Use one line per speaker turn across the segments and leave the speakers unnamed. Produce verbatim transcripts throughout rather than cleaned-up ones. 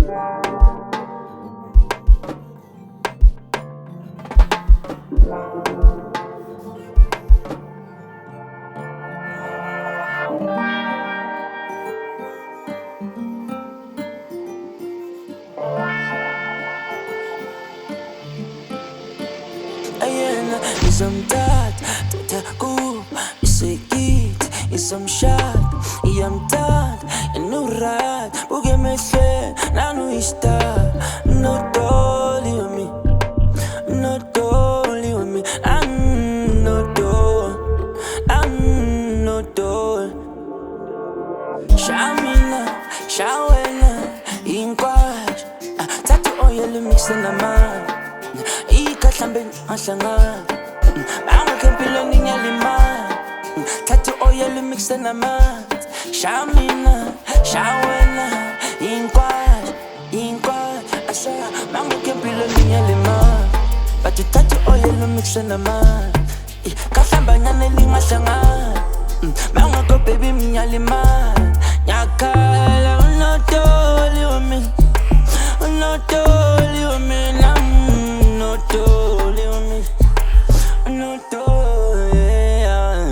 Ayena izomthatha thatha kuba isekiti izomshada iyamthanda enurat buke emehlweni nanuyistar no dolly with me no dolly with me I'm no dolly I'm no dolly Shamina shawena inkwashi thatha oil mixe namanzi Ikahlambe ahlangana Bangakho empilweni ngiyalimala Thatha oil mixe namanzi Shamina shawena inkwashi inkwashi Asa bangakho empilweni ngiyalimala But thatha oil mixe namanzi Ikahlambe nyane lingahlangana Bangakho baby ngiyalimala Nyakhala unodoli wami Unodoli wami No dolly on me, no dolly, yeah.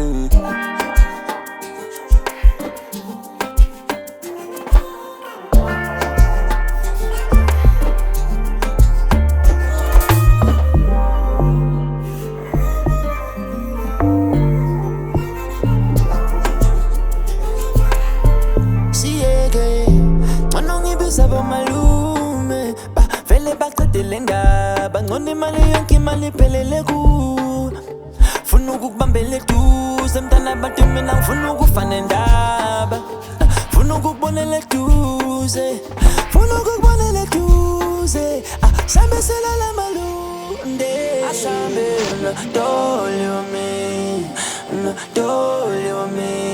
Siyeke, manongibiza bomalume, ba vele baqedele ndaba, ngone imali yonke imali iphelele ku. Funa ukukubambela eduze, mntana abantu mina ngifuna ukufana endaba. Funa ukukubonela eduze, funa ukukubonela eduze. Asambe selala malunde, asambe no dolly with me, no dolly with me.